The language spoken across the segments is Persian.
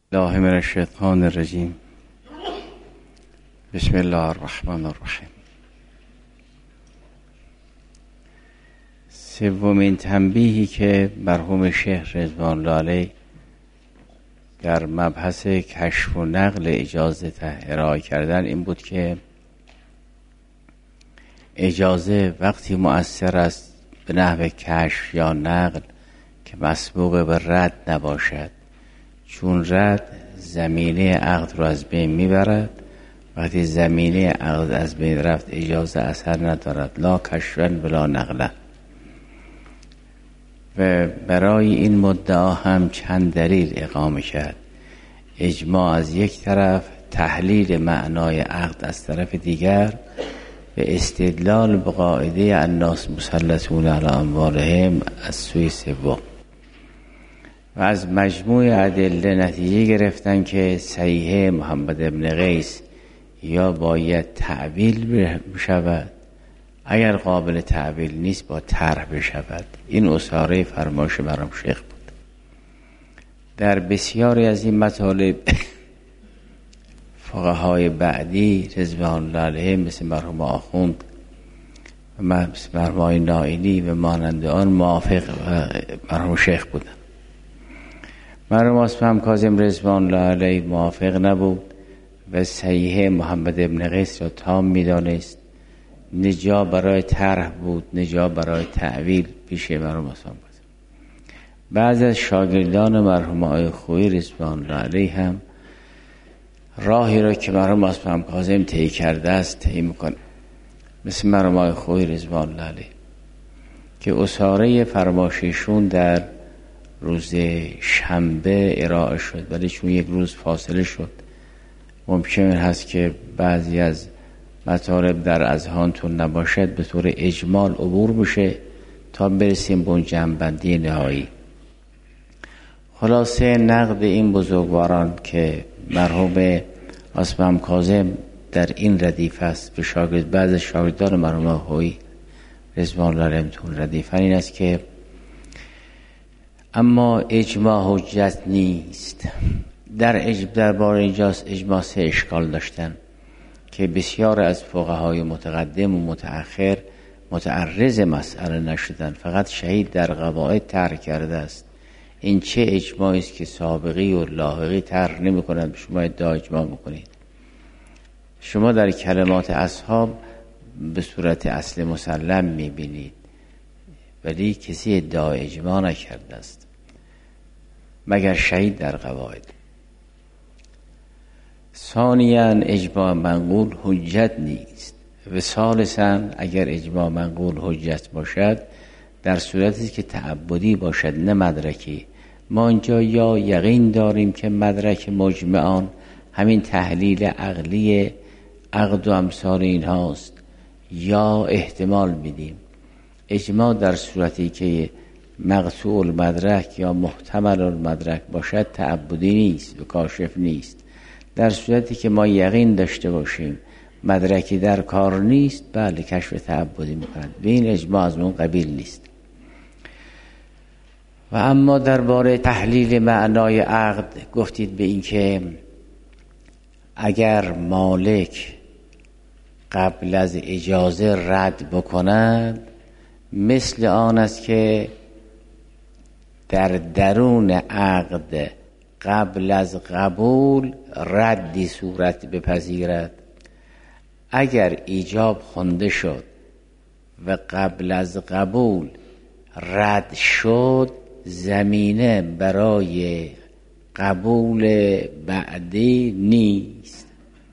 الله من الشیطان الرجیم. بسم الله الرحمن الرحیم. سومین تنبیهی که مرحوم شیخ رضوان الله علیه در مبحث کشف و نقل اجازه ارائه کردن این بود که اجازه وقتی مؤثر است به نحو کشف یا نقل که مسبوق به رد نباشد، چون رد زمینه عقد رو از بین میبرد. وقتی زمینه عقد از بین رفت اجازه اثر ندارد، لا کشفن ولا نقلن. و برای این مدعا هم چند دلیل اقامه کرد. اجماع از یک طرف، تحلیل معنای عقد از طرف دیگر، و استدلال به قاعده الناس مسلطون علی اموالهم از سوی سوم. و از مجموع ادله نتیجه گرفتن که صحیح محمد ابن قیس یا باید تعبیل بشود، اگر قابل تعبیل نیست با طرح بشود. این اصاره فرمایش مرحوم شیخ بود. در بسیاری از این مطالب فقهای بعدی رضوان الله علیه مثل مرحوم آخوند و مثل مرحوم نائینی و مانند آن موافق مرحوم شیخ بودن. مرحوم اسمم کاظم رضوان الله علیه موافق نبود و صحیح محمد ابن قیس را تام می‌دانست. نجا برای طرح بود، نجا برای تعویل پیش مرحوم اسمم کاظم. بعض از شاگردان مرحوم آقای خویی رضوان الله علیه هم راهی را که مرحوم اسمم کاظم طی کرده است طی می‌کنه، مثل مرحوم آقای خویی رضوان الله علیه که اصاره فرمایششون در روز شنبه ارائه شد، ولی چون یک روز فاصله شد ممکن هست که بعضی از مطالب در اذهانتون نباشد، به طور اجمال عبور بشه تا برسیم به اون جمع‌بندی نهایی. خلاصه نقد این بزرگواران که مرحوم اسمم کاظم در این ردیف است به شاگرد بعض شاگردان مرحوم هویی رضوان الله علیهم ردیفن این است که اما اجماع حجت نیست. در باره اینجاست اجماع سه اشکال داشتن که بسیار از فقهای متقدم و متأخر متعرض مسئله نشدن، فقط شهید در قواعد طرح کرده است. این چه اجماعی است که سابقی و لاحقی طرح نمی کنند، شما ادعا اجماع میکنید. شما در کلمات اصحاب به صورت اصل مسلم میبینید، ولی کسی ادعا اجماع نکرده است مگر شهید در قواعد. ثانیاً اجماع منقول حجت نیست. و ثالثاً اگر اجماع منقول حجت باشد در صورتی که تعبدی باشد نه مدرکی. ما اینجا یا یقین داریم که مدرک مجمعان همین تحلیل عقلی عقد و امثال این هاست، یا احتمال میدیم. اجماع در صورتی که مقطوع المدرک یا محتمل المدرک باشد تعبدی نیست و کاشف نیست. در صورتی که ما یقین داشته باشیم مدرکی در کار نیست، بله کشف تعبدی میکنند و این اجماع از اون قبیل نیست. و اما درباره تحلیل معنای عقد گفتید به این که اگر مالک قبل از اجازه رد بکند مثل آن است که در درون عقد قبل از قبول ردی صورت بپذیرد. اگر ایجاب خوانده شد و قبل از قبول رد شد، زمینه برای قبول بعدی نیست.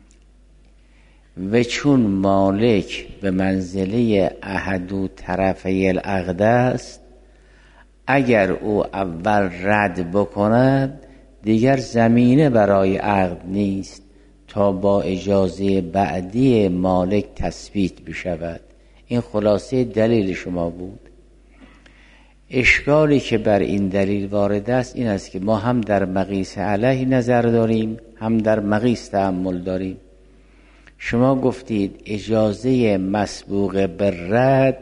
و چون مالک به منزله احد طرفی العقد است، اگر او اول رد بکند دیگر زمینه برای عقد نیست تا با اجازه بعدی مالک تثبیت بشود. این خلاصه دلیل شما بود. اشکالی که بر این دلیل وارد است این است که ما هم در مقیس علیه نظر داریم، هم در مقیس تأمل داریم. شما گفتید اجازه مسبوق به رد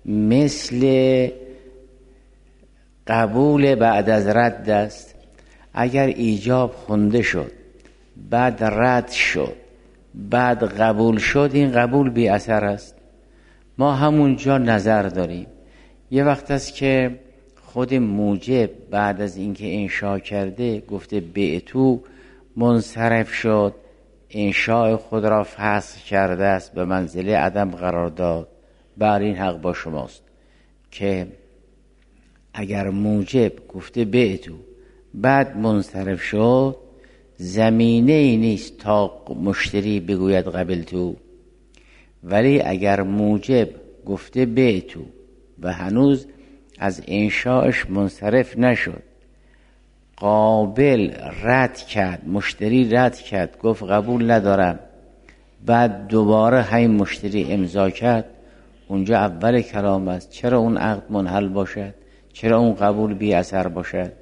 مثل قبول بعد از رد است. اگر ایجاب خونده شد، بعد رد شد، بعد قبول شد، این قبول بی اثر است. ما همونجا نظر داریم. یه وقت است که خود موجب بعد از اینکه انشاء کرده گفته بعتو، منصرف شد، انشاء خود را فسخ کرده است، به منزله عدم قرار داد. بر این حق با شماست که اگر موجب گفته بعتو بعد منصرف شد، زمینه ای نیست تا مشتری بگوید قبلتو. ولی اگر موجب گفته بعتو و هنوز از انشاءش منصرف نشد، قابل رد کرد، مشتری رد کرد، گفت قبول ندارم، بعد دوباره همین مشتری امضا کرد، اونجا اول کلام است. چرا اون عقد منحل باشد؟ چرا اون قبول بی اثر باشد؟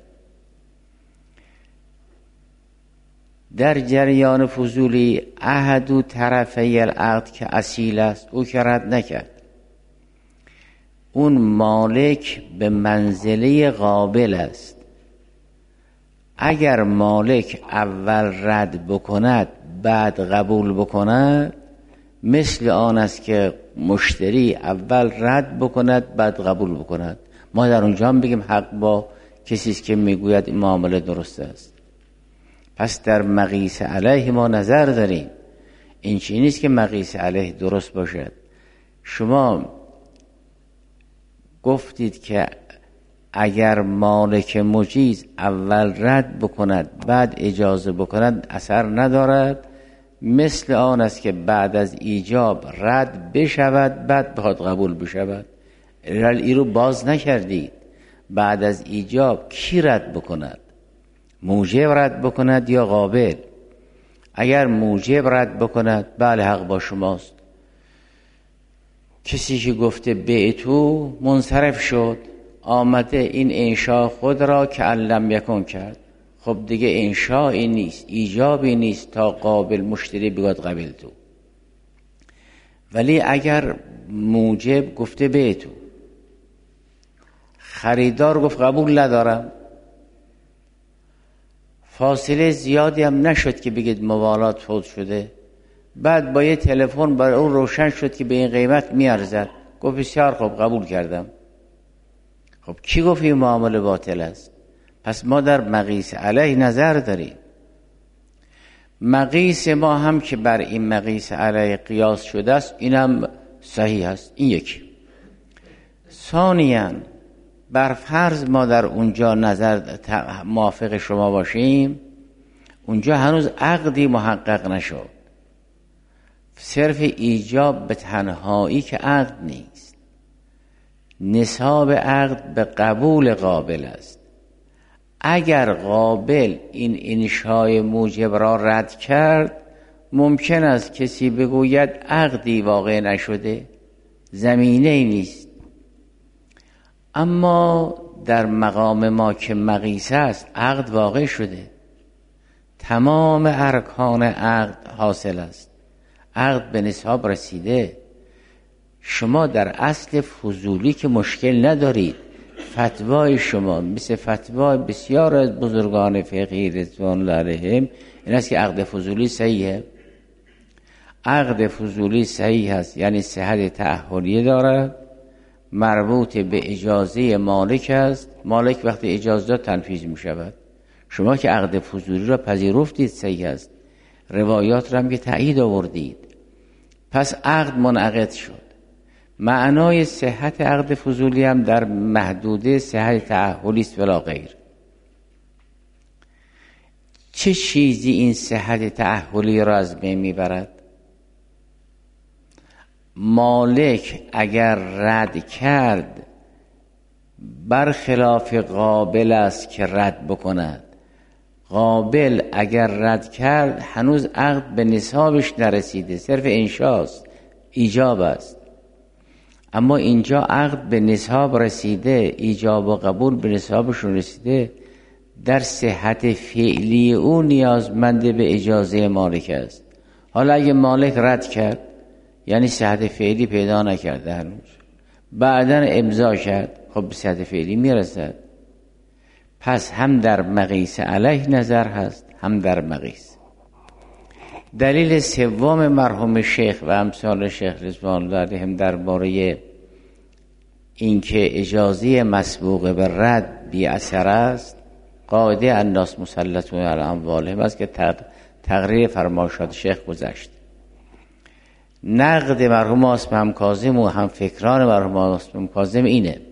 در جریان فضولی احد طرفی العقد که اصیل است، او که رد نکرد، اون مالک به منزله قابل است. اگر مالک اول رد بکند بعد قبول بکند، مثل آن است که مشتری اول رد بکند بعد قبول بکند. ما در اونجا هم بگیم حق با کسی است که میگوید این معامله درست است. پس در مقیس علیه ما نظر داریم. این چیزی نیست که مقیس علیه درست باشد. شما گفتید که اگر مالک مجیز اول رد بکند بعد اجازه بکند اثر ندارد، مثل آن است که بعد از ایجاب رد بشود بعد بخواد قبول بشود. این رو باز نکردید. بعد از ایجاب کی رد بکند؟ موجب رد بکند یا قابل؟ اگر موجب رد بکند، بله حق با شماست. کسی که گفته بعتو منصرف شد، آمده این انشاء خود را که علم یکن کرد، خب دیگه انشاءی نیست، ایجابی نیست تا قابل مشتری بگوید قبل تو. ولی اگر موجب گفته بعتو، خریدار گفت قبول ندارم، فاصله زیادی هم نشد که بگید موالات فوت شده، بعد با یه تلفن برای اون روشن شد که به این قیمت میارزد، گفت بسیار خوب قبول کردم. خب کی گفت این معامله باطل است؟ پس ما در مقیس علیه نظر داریم. مقیس ما هم که بر این مقیس علیه قیاس شده است، اینم صحیح است. این یکی. ثانیاً بر فرض ما در اونجا نظر موافق شما باشیم، اونجا هنوز عقدی محقق نشد، صرف ایجاب به تنهایی که عقد نیست، نصاب عقد به قبول قابل است. اگر قابل این انشای موجب را رد کرد، ممکن است کسی بگوید عقدی واقع نشده، زمینه نیست. اما در مقام ما که مقیسه است، عقد واقع شده، تمام ارکان عقد حاصل است، عقد به نصاب رسیده. شما در اصل فضولی که مشکل ندارید. فتوای شما مثل فتوای بسیار از بزرگان فقهی رضوان الله علیهم این است که عقد فضولی صحیحه. عقد فضولی صحیح است، یعنی صحت تعهدیه دارد، مربوط به اجازه مالک است. مالک وقتی اجازه داد تنفیذ می شود. شما که عقد فضولی را پذیرفتید صحیح است، روایات را هم که تأیید آوردید، پس عقد منعقد شد. معنای صحت عقد فضولی هم در محدوده صحت تعهدی است ولا غیر. چه چیزی این صحت تعهدی را از بین میبرد؟ مالک اگر رد کرد برخلاف قابل است که رد بکند. قابل اگر رد کرد هنوز عقد به نصابش نرسیده، صرف انشاست، ایجاب است. اما اینجا عقد به نصاب رسیده، ایجاب و قبول به نصابشون رسیده، در صحت فعلی او نیازمند به اجازه مالک است. حالا اگه مالک رد کرد، یعنی صحت فعلی پیدا نکرده هنوز، بعدن امضا کرد، خب به صحت فعلی میرسد. پس هم در مقیس علیه نظر هست هم در مقیس. دلیل سوم مرحوم شیخ و امثال شیخ رضوان الله علیهم درباره اینکه اجازه مسبوق به رد بی اثر است، قاعده الناس مسلطون علی اموالهم است که تقریر فرمایشات شیخ گذشت. نقد مرحوم آصم کاظم و هم فکران مرحوم آصم کاظم اینه: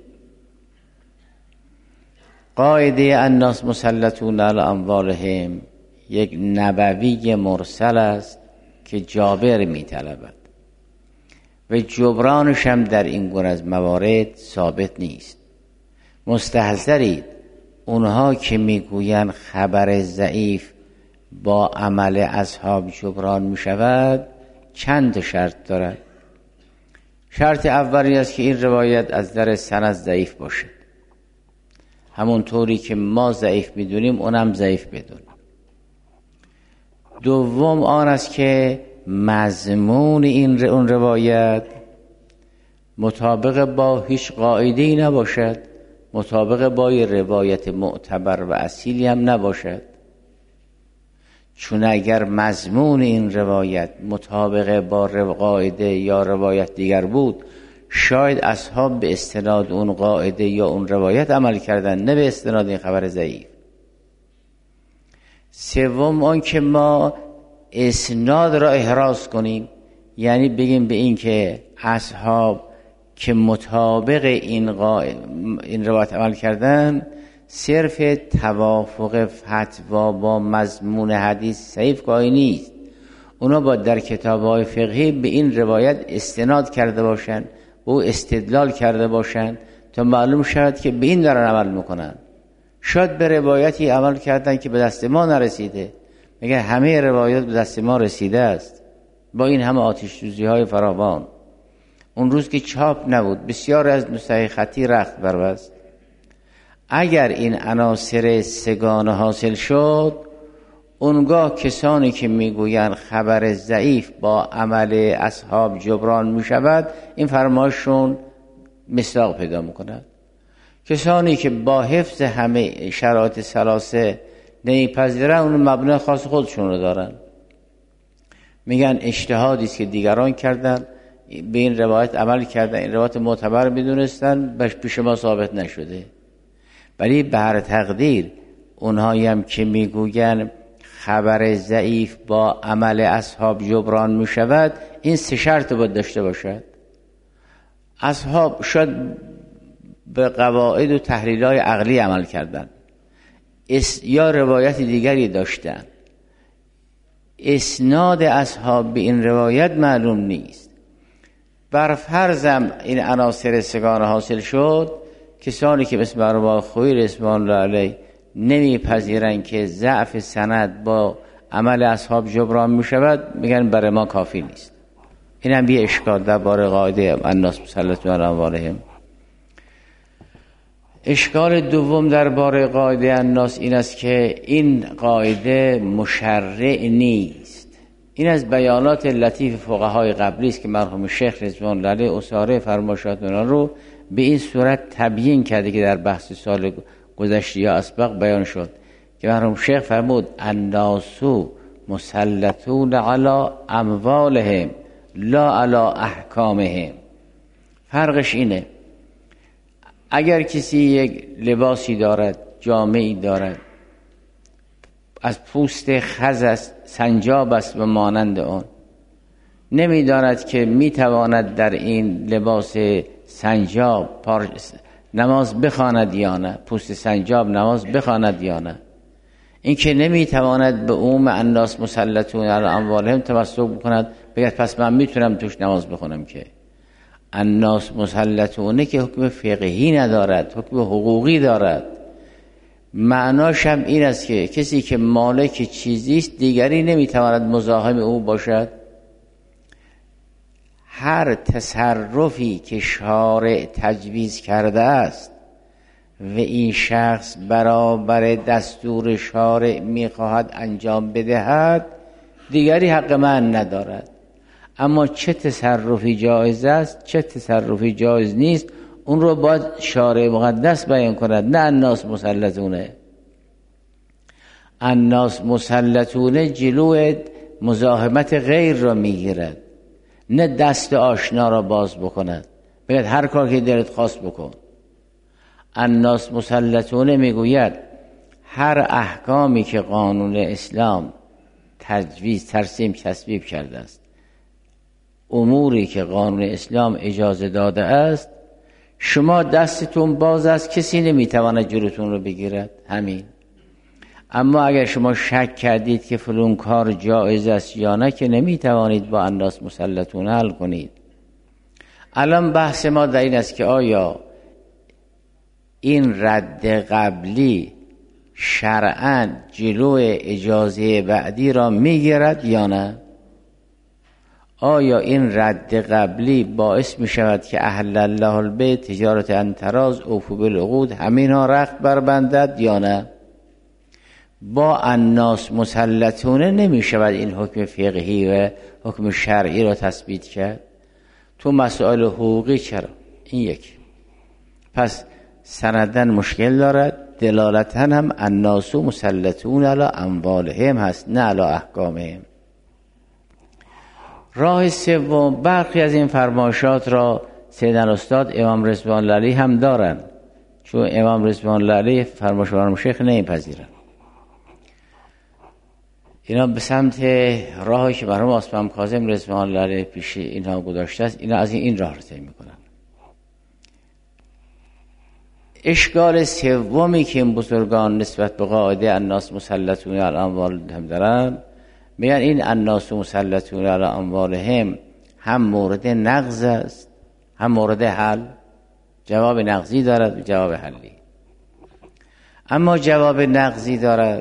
قاعده الناس مسلطون علی اموالهم یک نبوی مرسل است که جابر می‌طلبد و جبرانش هم در این گونه از موارد ثابت نیست. مستحضرید اونها که میگویند خبر ضعیف با عمل اصحاب جبران میشود چند شرط دارد. شرط اولی است که این روایت از در سند ضعیف باشد، همون طوری که ما ضعیف میدونیم اونم ضعیف بدونیم. دوم آن است که مضمون اون روایت مطابق با هیچ قاعده‌ای نباشد، مطابق با یه روایت معتبر و اصیلی هم نباشد. چون اگر مضمون این روایت مطابق با قاعده یا روایت دیگر بود، شاید اصحاب به استناد اون قاعده یا اون روایت عمل کردن، نه به استناد این خبر ضعیف. سوم آن که ما اسناد را احراز کنیم، یعنی بگیم به این که اصحاب که مطابق این روایت عمل کردن صرف توافق فتوا با مضمون حدیث ضعیف گاهی نیست. اونا با در کتاب‌های فقهی به این روایت استناد کرده باشن و استدلال کرده باشن تا معلوم شد که به این دارن عمل میکنن. شاید به روایتی عمل کردن که به دست ما نرسیده، مگر همه روایات به دست ما رسیده است با این همه آتش سوزی‌های فراوان. اون روز که چاپ نبود بسیار از نسخه خطی رخت بربست. اگر این عناصر سگانه حاصل شد، اونگاه کسانی که میگویند خبر ضعیف با عمل اصحاب جبران میشود، این فرمایششون مصداق پیدا میکند. کسانی که با حفظ همه شرایط ثلاثه نمیپذیرن، اون مبنای خاص خودشون رو دارن، میگن اجتهادی است که دیگران کردن، به این روایت عمل کردن، این روایت معتبر میدونستن، پیش ما ثابت نشده. ولی به هر تقدیر اونهایی هم که میگوین خبر ضعیف با عمل اصحاب جبران میشود، این سه شرط باید داشته باشد. اصحاب شاید به قواعد و تحلیل‌های عقلی عمل کردن یا روایت دیگری داشتن، اسناد اصحاب به این روایت معلوم نیست. بر فرضم این عناصر سگانه حاصل شد، کسانی که مثل مرحوم خویی رضوان الله علیه نمیپذیرن که ضعف سند با عمل اصحاب جبران میشود، میگن برای ما کافی نیست. این هم یه اشکال درباره قاعده الناس مسلطون علی اموالهم. اشکال دوم درباره قاعده الناس این است که این قاعده مشرع نیست. این از بیانات لطیف فقهای قبلی است که مرحوم شیخ رضوان الله علیه اساره فرمایشات رو به این صورت تبیین کرده که در بحث سال گذشته یا اسبق بیان شد که مرحوم شیخ فرمود الناس مسلطون علی اموالهم لا علی احکامهم. فرقش اینه، اگر کسی یک لباسی دارد، جامه‌ای دارد، از پوست خز است، سنجاب است و مانند آن، نمی‌داند که میتواند در این لباس سنجاب نماز بخواند یا نه، پوست سنجاب نماز بخواند یا نه. این که نمیتواند به عموم الناس مسلطون علی اموالهم تمسک بکند، بگه پس من میتونم توش نماز بخونم. که الناس مسلطونه که حکم فقهی ندارد، حکم حقوقی دارد. معناش هم این است که کسی که مالک چیزی است دیگری نمیتواند مزاحم او باشد. هر تصرفی که شارع تجویز کرده است و این شخص برابر دستور شارع میخواهد انجام بدهد، دیگری حق من ندارد. اما چه تصرفی جایز است، چه تصرفی جایز نیست، اون رو باید شارع مقدس بیان کند، نه الناس مسلطونه. الناس مسلطون جلو مزاحمت غیر را میگیرد، نه دست آشنا را باز بکند بگید هر کار که دلت خواست بکن. الناس مسلطون میگوید هر احکامی که قانون اسلام تجویز ترسیم تصویب کرده است، اموری که قانون اسلام اجازه داده است، شما دستتون باز است، کسی نمیتواند جلوتون رو بگیرد. همین. اما اگر شما شک کردید که فلان کار جایز است یا نه، که نمیتوانید با الناس مسلطون حل کنید. الان بحث ما در این است که آیا این رد قبلی شرعاً جلو اجازه بعدی را میگیرد یا نه؟ آیا این رد قبلی باعث می شود که اهل الله البیت تجارت انتراز اوفو بالعقود همین ها رخت بربندد یا نه؟ با الناس مسلطونه نمی شود این حکم فقهی و حکم شرعی را تثبیت کرد. تو مسائل حقوقی چرا؟ این یک. پس سندن مشکل دارد، دلالتاً هم الناس مسلطون علی اموالهم هست، نه علی احکامهم. راه سوم، برخی از این فرمایشات را سیدنا استاد امام رضوان الله علیه هم دارن، چون امام رضوان الله علیه فرمایش مرحوم شیخ نمیپذیرن. اینا به سمت راهی که مرحوم اسماعیل کاظم رضوان الله علیه پیش اینها گذاشته است، اینا از این راه رو طی میکنن. اشکال سومی که این بزرگان نسبت به قاعده الناس مسلطون علی اموالهم دارن، میگن این الناس مسلطون علی اموالهم هم مورد نقض است هم مورد حل. جواب نقضی دارد و جواب حلی. اما جواب نقضی دارد،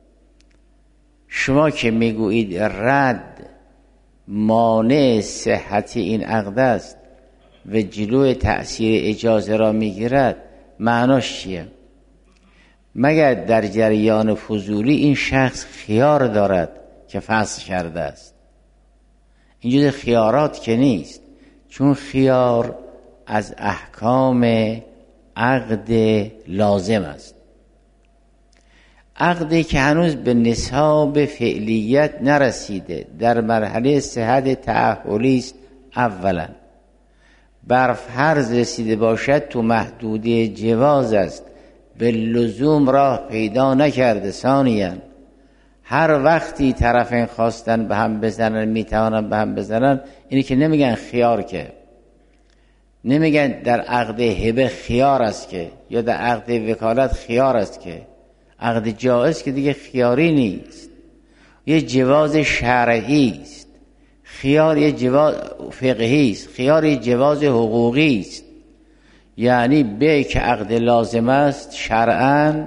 شما که میگویید رد مانع صحت این عقد است و جلوی تأثیر اجازه را میگیرد، معناش چیه؟ مگر در جریان فضولی این شخص خیار دارد که فسخ کرده است؟ این جز خیارات که نیست، چون خیار از احکام عقد لازم است. عقدی که هنوز به نصاب فعلیت نرسیده، در مرحله صحت تعهلی است. اولا بر فرض رسیده باشد تو محدوده جواز است، به لزوم راه پیدا نکرده. ثانیاً هر وقتی طرفین خواستن به هم بزنن میتوانن به هم بزنن. اینی که نمیگن خیار، که نمیگن در عقد هبه خیار است که، یا در عقد وکالت خیار است که. عقد جائز که دیگه خیاری نیست، یه جواز شرعی است. خیار یه جواز فقهی است، خیار یه جواز حقوقی است. یعنی به که عقد لازم است شرعاً،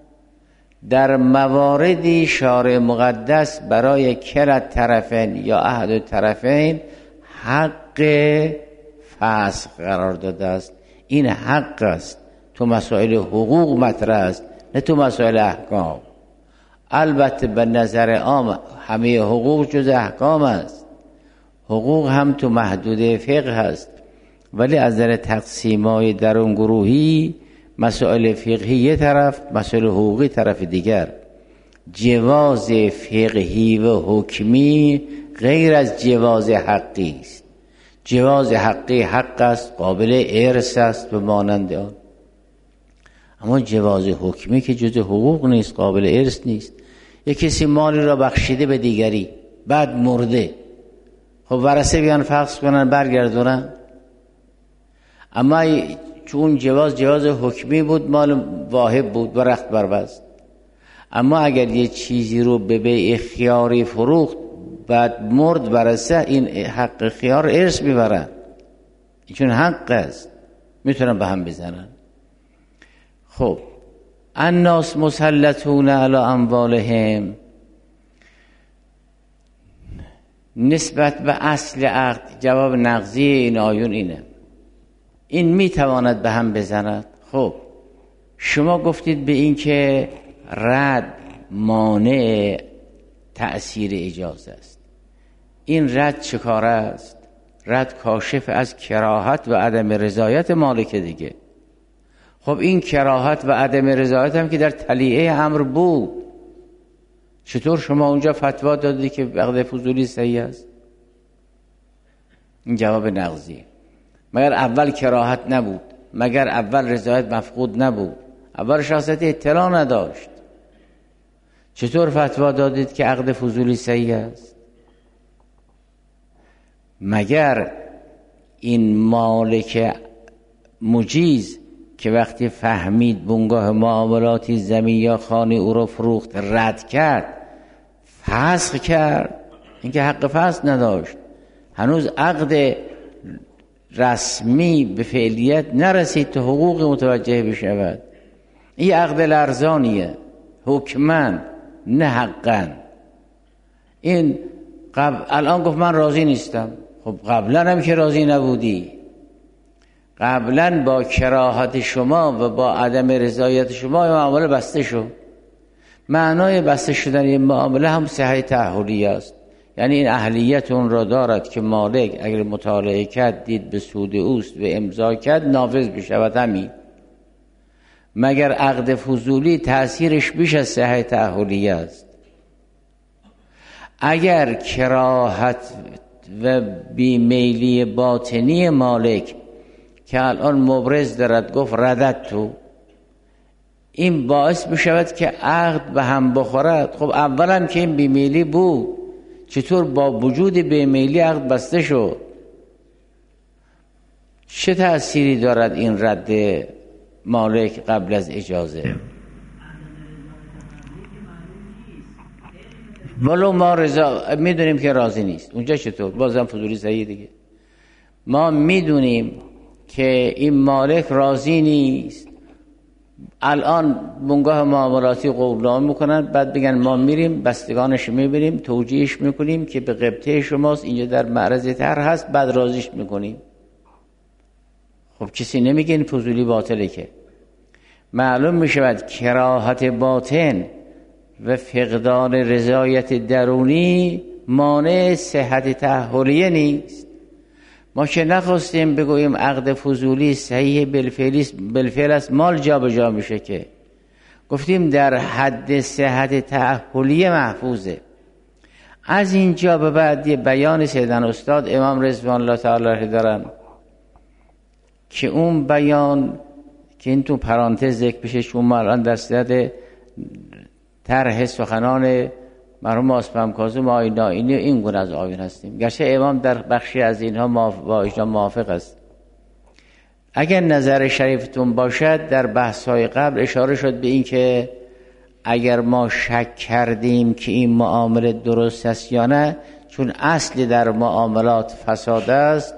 در مواردی شارع مقدس برای کلا طرفین یا احد طرفین حق فسخ قرار داده است. این حق است، تو مسائل حقوق مطرح است، نه تو مسائل احکام. البته به نظر عام همه حقوق جز احکام است. حقوق هم تو محدوده فقه هست، ولی از نظر تقسیمای درون گروهی مسائل فقهی یه طرف، مسائل حقوقی طرف دیگر. جواز فقهی و حکمی غیر از جواز حقی است. جواز حقی حق است، قابل ارث است و مانند آن. اما جواز حکمی که جز حقوق نیست، قابل ارث نیست. یک کسی مالی را بخشیده به دیگری، بعد مرده، خب ورثه بیان فحص کنن برگردونن. اما چون جواز حکمی بود، مال واهب بود و رخت بربست. اما اگر یه چیزی رو به بیع خیاری فروخت بعد مرد ورثه، این حق خیار ارث میبرن، چون حق است، میتونن به هم بزنن. خب الناس مسلطون علی اموالهم، نسبت به اصل عقد جواب نقضی این آیون اینه، این میتواند به هم بزند. خب شما گفتید به این که رد مانع تأثیر اجازه است. این رد چه کار است؟ رد کاشف از کراهت و عدم رضایت مالک دیگه. خب این کراهت و عدم رضایت هم که در تلیعه امر بود، چطور شما اونجا فتوا دادی که عقد فضولی صحیح است؟ این جواب نقضیه. مگر اول کراهت نبود؟ مگر اول رضایت مفقود نبود؟ اول شخصیت اطلاع نداشت، چطور فتوا دادید که عقد فضولی صحیح است؟ مگر این مالک مجیز که وقتی فهمید بنگاه معاملاتی زمین یا خانه او را فروخت رد کرد، فسخ کرد؟ اینکه حق فسخ نداشت، هنوز عقد رسمی به فعلیت نرسید تا حقوق متوجه بشود. این عقد لرزانیه، حکمن نه حقا. این الان گفت من راضی نیستم. خب قبلا هم که راضی نبودی، قبلا با کراهت شما و با عدم رضایت شما این معامله بسته شد. معنای بسته شدن این معامله هم صحت تعهدی است، یعنی این اهلیت اون را دارد که مالک اگر مطالعه کرد دید به سود اوست و امضا کرد نافذ بشود. همین. مگر عقد فضولی تأثیرش بیش از صحت تعهدی است؟ اگر کراهت و بیمیلی باطنی مالک که الان مبرز دارد گفت ردت تو، این باعث بشود که عقد به هم بخورد. خب اولا که این بیمیلی بود، چطور با وجود بیمیلی عقد بسته شد؟ چه تأثیری دارد این رد مالک قبل از اجازه؟ ولو ما میدونیم که راضی نیست، اونجا چطور؟ بازم فضولی صحیح دیگه. ما میدونیم که این مالک راضی نیست، الان بنگاه معاملاتی قولنامه میکنن، بعد بگن ما میریم بستگانش میبریم توجیهش میکنیم که به قبطه شماست، اینجا در معرض طرح هست، بعد راضیش میکنیم. خب کسی نمیگه این فضولی باطله که. معلوم میشود کراهت باطن و فقدان رضایت درونی مانع صحت تأهلیه نیست. ما که نخواستیم بگوییم عقد فضولی صحیح بالفعل است، مال جا به جا میشه، که گفتیم در حد صحت تأهلیه محفوظه. از اینجا به بعد یه بیان سیدن استاد امام رضوان الله تعالی علیه دارن که اون بیان که این تو پرانتز ذکر بشه، چون ما الان در صدد طرح سخنان مرحوم آسپم کاظم آیینی این گونه از آیین هستیم، گرچه امام در بخشی از اینها با ایشان موافق است. اگر نظر شریفتون باشد، در بحث‌های قبل اشاره شد به این که اگر ما شک کردیم که این معامله درست است یا نه، چون اصلی در معاملات فساد است،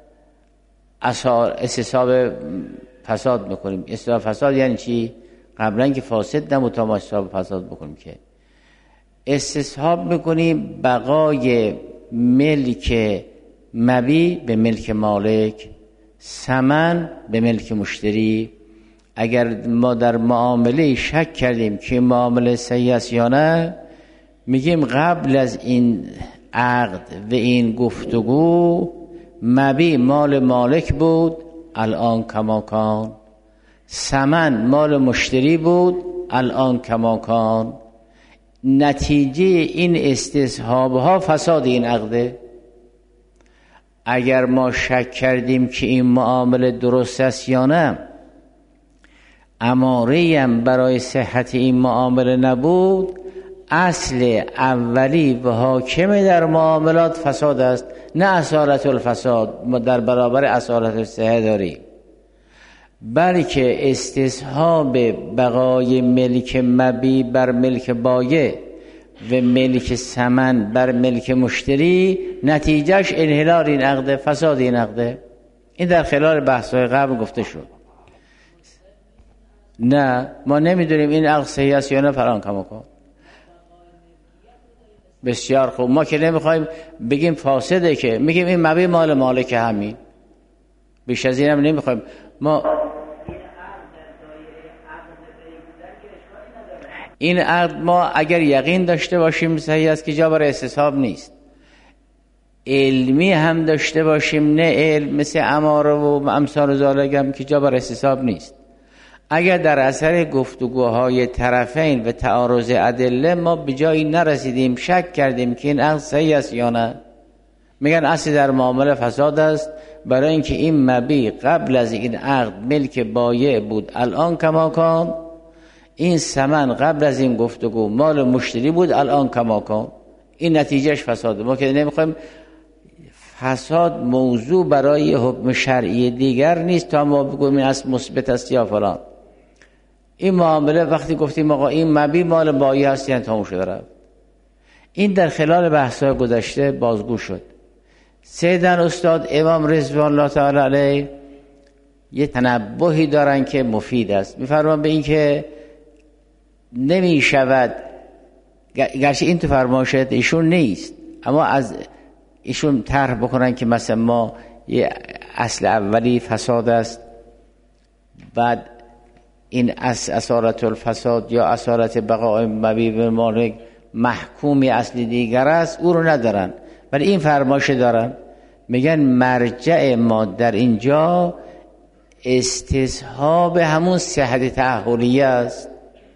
استصحاب فساد میکنیم. استصحاب فساد یعنی چی؟ قبلا که فاسد نبود تا ما استصحاب فساد بکنیم، که استصحاب میکنیم بقای ملک مبی به ملک مالک، ثمن به ملک مشتری. اگر ما در معامله شک کردیم که معامله صحیح است یا نه، میگیم قبل از این عقد و این گفتگو مبی مال مالک بود، الان کماکان. ثمن مال مشتری بود، الان کماکان. نتیجه این استصحاب ها فساد این عقده. اگر ما شک کردیم که این معامله درست است یا نه، اماره هم برای صحت این معامله نبود، اصل اولی و حاکم در معاملات فساد است، نه اصالت الفساد. ما در برابر اصالت الصحه داریم، بلکه استصحاب بقای ملک مبی بر ملک بایع و ملک ثمن بر ملک مشتری، نتیجهش انحلال این عقده، فساد این عقده. این در خلال بحث‌های قبل گفته شد. نه ما نمیدونیم این عقد صحیح است یا نه، فران کماکان. بسیار خوب، ما که نمیخوایم بگیم فاسده، که میگیم این مبی مال مالک، همین، بیش از این هم نمیخوایم. ما این عقد ما اگر یقین داشته باشیم صحیح است که جا برای استصحاب نیست، علمی هم داشته باشیم نه علم، مثل اماره و امثال ذالک هم که جا برای استصحاب نیست. اگر در اثر گفتگوهای طرفین و تعارض ادله ما به جایی نرسیدیم، شک کردیم که این عقد صحیح است یا نه، میگن اصل در معامله فساد است، برای اینکه این مبیع قبل از این عقد ملک بایع بود، الان کماکان این ثمن قبل از این گفتگو مال مشتری بود، الان کماکان، این نتیجهش فساده. ما که نمیخوایم فساد موضوع برای حکم شرعی دیگر نیست تا ما بگویم این اصل مثبت است یا فلان. این معامله وقتی گفتیم آقا این مبیع مال بایع است، یعنی تموم شده رفت. این در خلال بحث‌های گذشته بازگو شد. سیدن استاد امام رضوان الله تعالی علیه یه تنبهی دارن که مفید است. می‌فرمان به این که نمی شود، گرچه این تو فرمایشات ایشون نیست، اما از ایشون طرح بکنن که مثلا ما یه اصل اولی فساد است، بعد این اصالت الفساد یا اصالت بقاء مبیع به مالک محکومی اصلی دیگر است، او رو ندارن، ولی این فرمایش دارن. میگن مرجع ما در اینجا استصحاب همون صحت تعهدیه است.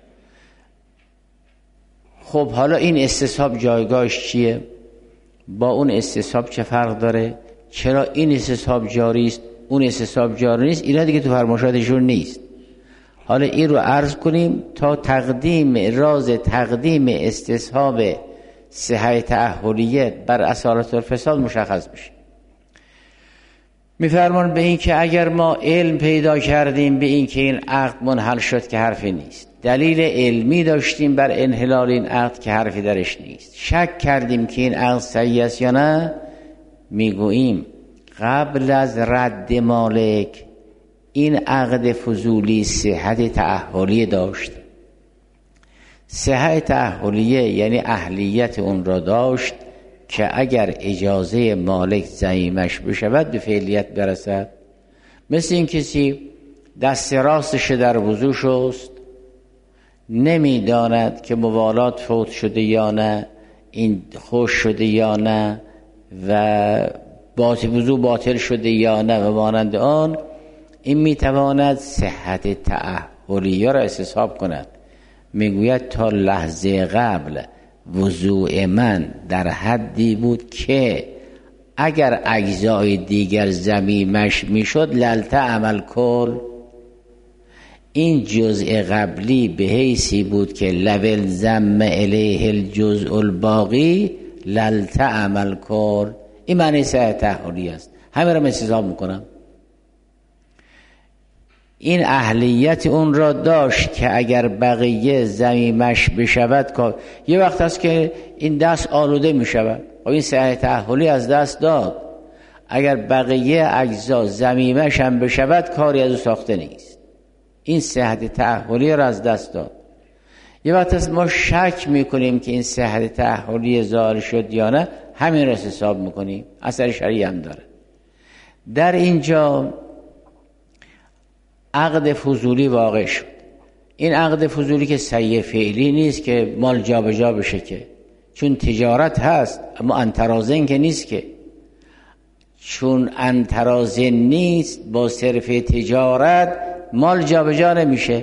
خب حالا این استصحاب جایگاهش چیه؟ با اون استصحاب چه فرق داره؟ چرا این استصحاب جاری است اون استصحاب جاری نیست؟ اینا دیگه تو فرمایشاتشون نیست. حالا این رو عرض کنیم تا راز تقدیم استصحاب صحت تعهدیه بر اصالت الفساد مشخص بشه. میفرمان به این که اگر ما علم پیدا کردیم به این که این عقد منحل شد که حرفی نیست، دلیل علمی داشتیم بر انحلال این عقد که حرفی درش نیست، شک کردیم که این عقد صحیح است یا نه، میگوییم قبل از رد مالک این عقد فضولی صحت تعهدی داشت. صحت تعهدیه یعنی اهلیت اون را داشت که اگر اجازه مالک ضمیمش بشود به فعلیت برسد. مثل این کسی دست راستش در وضو شست، نمیداند که موالات فوت شده یا نه، این خوش شده یا نه و وضو باطل شده یا نه و مانند آن، این میتواند صحت تعهدیه را استصحاب کند. میگوید تا لحظه قبل وضوء من در حدی بود که اگر اجزای دیگر ضمیمش میشد للتعم الکل. این جزء قبلی به حیثی بود که لول ضم الیه الجزء الباقی للتعم الکل. این معنی صحت تعهدی است. همه را استصحاب میکنم. این اهلیت اون را داشت که اگر بقیه ضمیمش بشود، یه وقت هست که این دست آلوده میشود، این صحت تعهدی از دست داد. اگر بقیه اجزا ضمیمش هم بشود کاری از او ساخته نیست، این صحت تعهدی را از دست داد. یه وقت هست ما شک میکنیم که این صحت تعهدی ظاهر شد یا نه، همین را حساب میکنیم، اثر شرعی هم داره. در اینجا عقد فضولی واقع شد. این عقد فضولی که صحیح فعلی نیست که مال جا به جا بشه، که چون تجارت هست اما انترازن که نیست، که چون انترازن نیست با صرف تجارت مال جا به جا نمیشه.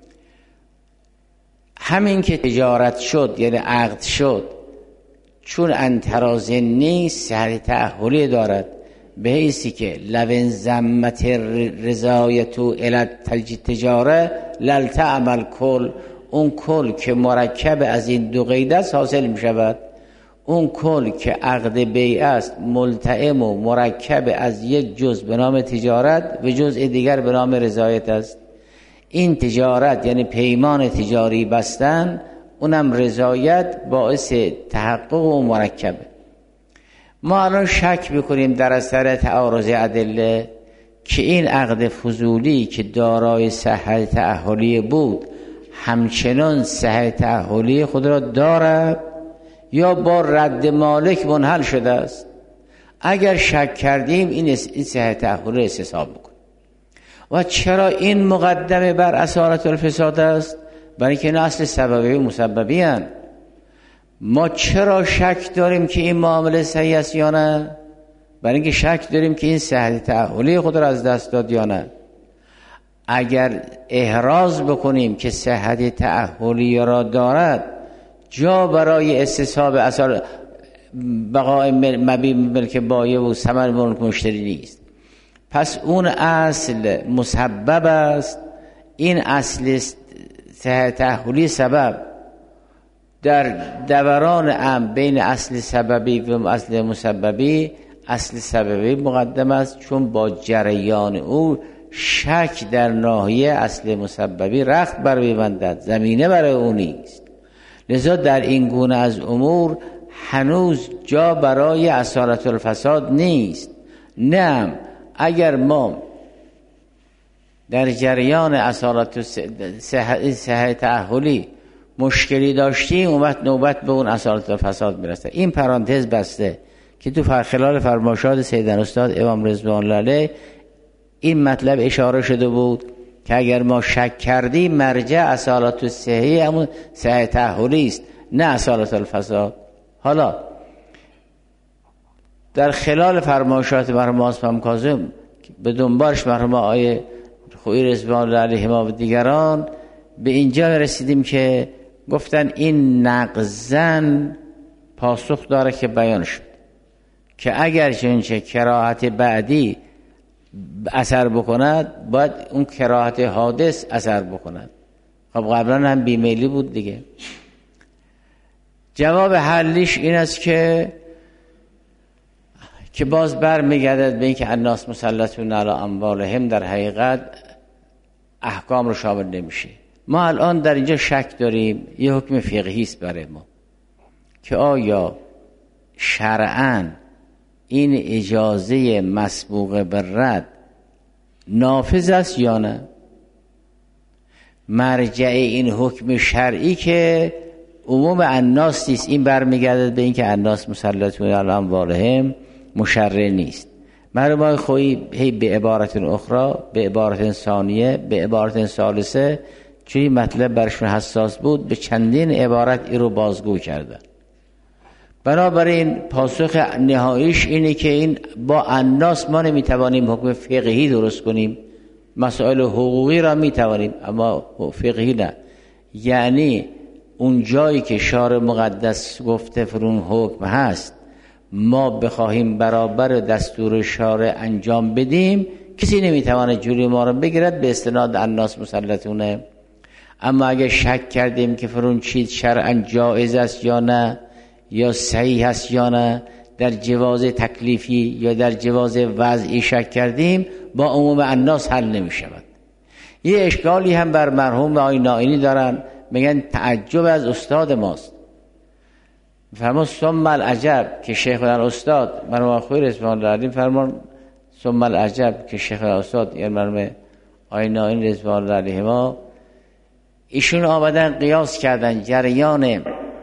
همین که تجارت شد یعنی عقد شد، چون انترازن نیست صحت تعهدی دارد، به حیثی که لون زمت رضایتو الى تجاره للتعم الکل. اون کل که مرکب از این دو قید است حاصل می شود. اون کل که عقد بیع است ملتئم و مرکب از یک جزء به نام تجارت و جزء دیگر به نام رضایت است. این تجارت یعنی پیمان تجاری بستن، اونم رضایت باعث تحقق و مرکبه. ما الان شک بکنیم در اثر تعارض ادله که این عقد فضولی که دارای صحت تعهدی بود همچنان صحت تعهدی خود را دارد یا با رد مالک منحل شده است. اگر شک کردیم این صحت تعهدی استصحاب بکنیم. و چرا این مقدمه بر اصالت الفساد است؟ برای که این اصل سببی و مسببی هستند. ما چرا شک داریم که این معامله صحیح است یا نه؟ برای اینکه شک داریم که این صحت تعهدی خود را از دست داد یا نه. اگر احراز بکنیم که صحت تأهلی را دارد، جا برای استصحاب اثر بقای مبی ملک بایع و ثمن ملک مشتری نیست. پس اون اصل مسبب است، این اصل صحت تأهلی سبب. در دوران امر بین اصل سببی و اصل مسببی، اصل سببی مقدم است، چون با جریان او شک در ناحیه اصل مسببی رخت بر می‌بندد، زمینه برای او نیست. لذا در این گونه از امور هنوز جا برای اصالت الفساد نیست. نه، اگر ما در جریان اصالت صحت تأهلی مشکلی داشتیم، نوبت به اون اصالت الفساد میرسه. این پرانتز بسته که تو خلال فرمایشات سیدنا استاد امام رضوان الله علیه این مطلب اشاره شده بود که اگر ما شک کردیم، مرجع اصالت الصحی همون صحت تأهلی است، نه اصالت الفساد. حالا در خلال فرمایشات مرحوم اسمم کاظم به دنبالش مرحوم آقای خویی رضوان الله علیهما و دیگران به اینجا رسیدیم که گفتن این نقضاً پاسخ داره که بیان شد که اگر چنانچه کراهت بعدی اثر بکند، باید اون کراهت حادث اثر بکند. خب قبلا هم بیمیلی بود دیگه. جواب حلیش این است که باز بر میگردد به این که الناس مسلطون علی اموالهم، در حقیقت احکام رو شامل نمیشه. ما الان در اینجا شک داریم، یه حکم فقهی است برای ما که آیا شرعاً این اجازه مسبوق به رد نافذ است یا نه. مرجع این حکم شرعی که عموم الناس نیست، این برمیگردد به این که الناس مسلطون علی اموالهم مشرع نیست. مرحوم خویی هی به عبارت اخرى، به عبارت ثانیه، به عبارت ثالثه، چون مطلب برشون حساس بود، به چندین عبارت این رو بازگو کردن. بنابراین پاسخ نهاییش اینه که این با الناس ما نمیتوانیم حکم فقهی درست کنیم. مسائل حقوقی را میتوانیم اما فقهی نه. یعنی اون جایی که شارع مقدس گفته فرون حکم هست، ما بخواهیم برابر دستور شارع انجام بدیم، کسی نمیتونه جلوی ما رو بگیرد به استناد الناس مسلطونه. اما اگه شک کردیم که فرون چیز شرعاً جایز است یا نه، یا صحیح است یا نه، در جواز تکلیفی یا در جواز وضعی شک کردیم، با عموم الناس حل نمی شود. یه اشکالی هم بر مرحوم آقای نائینی دارن، میگن تعجب از استاد ماست. فرمان ثم العجب که شیخ الاستاد مرحوم خویی رضوان الله علیه فرمان ثم العجب که شیخ الاستاد یعنی مرحوم آقای نائینی رضوان الله علیهما ایشون آمدن قیاس کردن جریان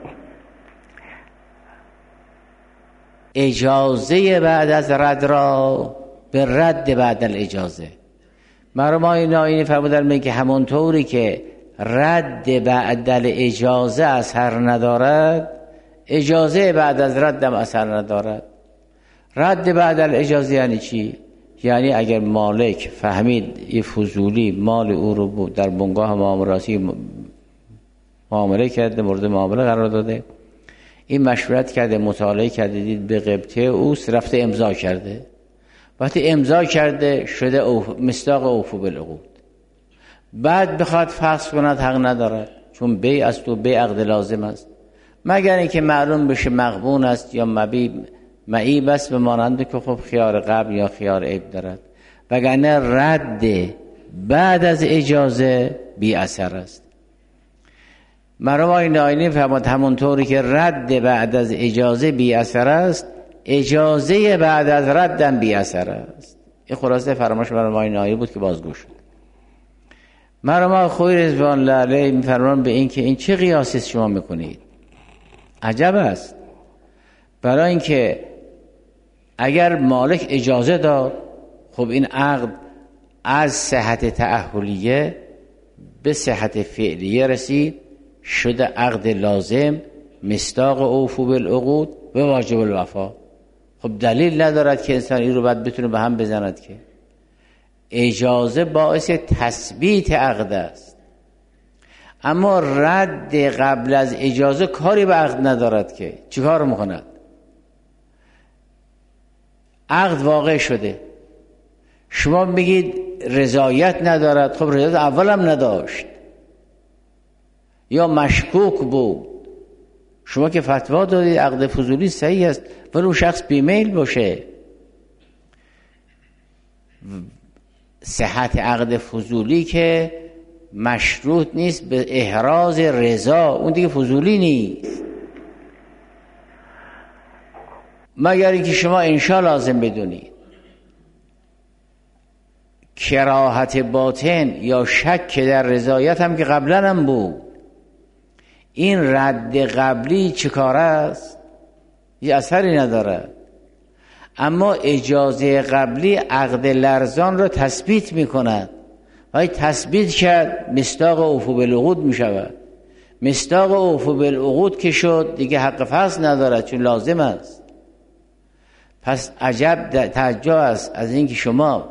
اجازه بعد از رد را به رد بعد الاجازه. مرحوم آقای نائینی فرمودن که همونطوری که رد بعد الاجازه اثر ندارد، اجازه بعد از رد هم اثر ندارد. رد بعد الاجازه یعنی چی؟ یعنی اگر مالک فهمید یه فضولی مال او رو در بنگاه معاملاتی معامله کرده، مورد معامله قرار داده، این مشورت کرده، مطالعه کرده، دید به غبطه او رفته امضا کرده. وقتی امضا کرده شده مصداق اوفو بالعقود، بعد بخواد فسخ کند حق ندارد، چون بیع است و بیع عقد لازم است، مگر اینکه معلوم بشه مغبون است یا معیب است، به مانند که خب خیار قبل یا خیار عیب دارد. وگرنه رد بعد از اجازه بی اثر است. مرحوم آقای نائینی فرمود همونطوری که رد بعد از اجازه بی اثر است، اجازه بعد از ردم بی اثر است. این خلاصه فرمایش مرحوم آقای نائینی بود که بازگو شد. مرحوم آقای خویی رضوان الله علیه می‌فرمایند به این که این چه قیاسی شما میکنید؟ عجب است. برای اینکه اگر مالک اجازه داد، خب این عقد از صحت تأهلیه به صحت فعلیه رسید، شده عقد لازم، مصداق اوفو بالعقود و واجب الوفا. خب دلیل ندارد که انسان این رو بعد بتونه به هم بزند که اجازه باعث تثبیت عقد است، اما رد قبل از اجازه کاری به عقد ندارد که چی کار میکند؟ عقد واقع شده، شما میگید رضایت ندارد، خب رضایت اولم نداشت یا مشکوک بود، شما که فتوا دادید عقد فضولی صحیح است ولی اون شخص بیمیل باشه. صحت عقد فضولی که مشروط نیست به احراز رضا، اون دیگه فضولی نیست، مگر اینکه شما انشا لازم بدونید. کراهت باطن یا شک در رضایت هم که قبلا هم بود، این رد قبلی چه کار است؟ یه اثری ندارد، اما اجازه قبلی عقد لرزان را تثبیت می کند و تثبیت کرد مصداق اوفو بالعقود می شود. مصداق اوفو بالعقود که شد دیگه حق فصل ندارد چون لازم است. پس عجب تعجب است از اینکه شما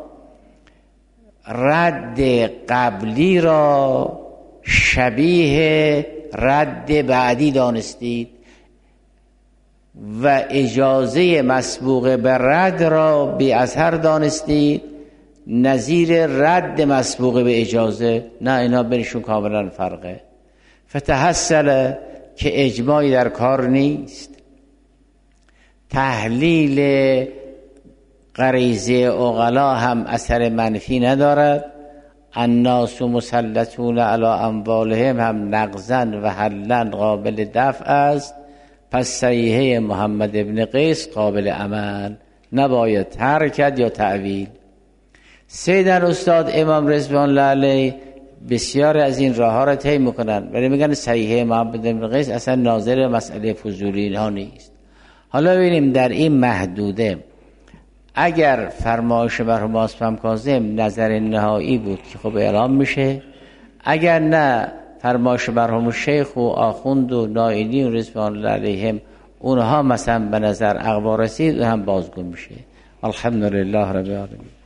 رد قبلی را شبیه رد بعدی دانستید و اجازه مسبوق به رد را بی اثر دانستید نظیر رد مسبوق به اجازه. نه، اینا بینشون کاملا فرقه. فتحصل که اجماعی در کار نیست، تحلیل غریزه عقلا هم اثر منفی ندارد. الناس مسلطون علی اموالهم هم نقضا و حلا قابل دفع است، پس صحیحه محمد ابن قیس قابل عمل، نباید ترک یا تعویل. سیدن استاد امام رضوان الله علیه بسیار از این راه ها را طی میکنن ولی میگن صحیحه محمد ابن قیس اصلا ناظر مسئله فضولی ها نیست. حالا ببینیم در این محدوده اگر فرمایش مرحوم آصفم کاظم نظر نهایی بود که خب اعلام میشه، اگر نه فرمایش مرحوم شیخ و آخوند و نائینی و رضوان الله علیهم اونها مثلا به نظر اقوا رسید هم بازگو میشه. الحمدلله رب العالمین.